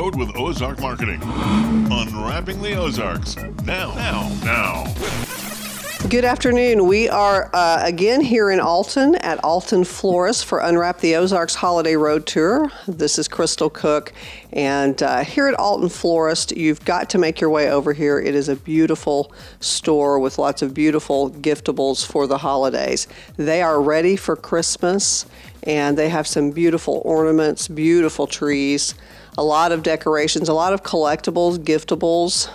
road with Ozark Marketing. Unwrapping the Ozarks. Now. Good afternoon. We are again here in Alton at Alton Florist for Unwrap the Ozarks Holiday Road Tour. This is Crystal Cook, and here at Alton Florist, you've got to make your way over here. It is a beautiful store with lots of beautiful giftables for the holidays. They are ready for Christmas, and they have some beautiful ornaments, beautiful trees, a lot of decorations, a lot of collectibles, giftables.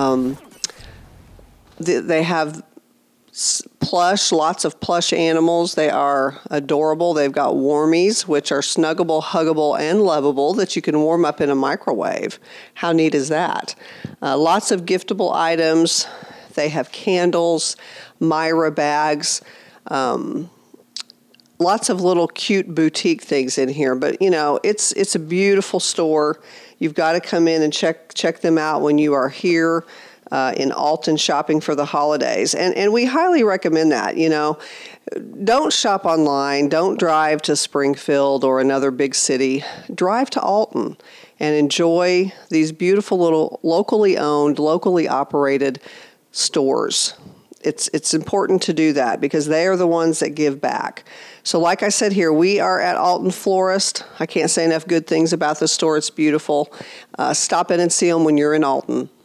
They have plush, lots of plush animals. They are adorable. They've got warmies, which are snuggable, huggable, and lovable that you can warm up in a microwave. How neat is that? Lots of giftable items. They have candles, Myra bags, lots of little cute boutique things in here. But, you know, it's a beautiful store. You've got to come in and check them out when you are here in Alton shopping for the holidays. And we highly recommend that. You know, don't shop online. Don't drive to Springfield or another big city. Drive to Alton and enjoy these beautiful little locally owned, locally operated stores. It's important to do that because they are the ones that give back. So like I said here, we are at Alton Florist. I can't say enough good things about the store. It's beautiful. Stop in and see them when you're in Alton.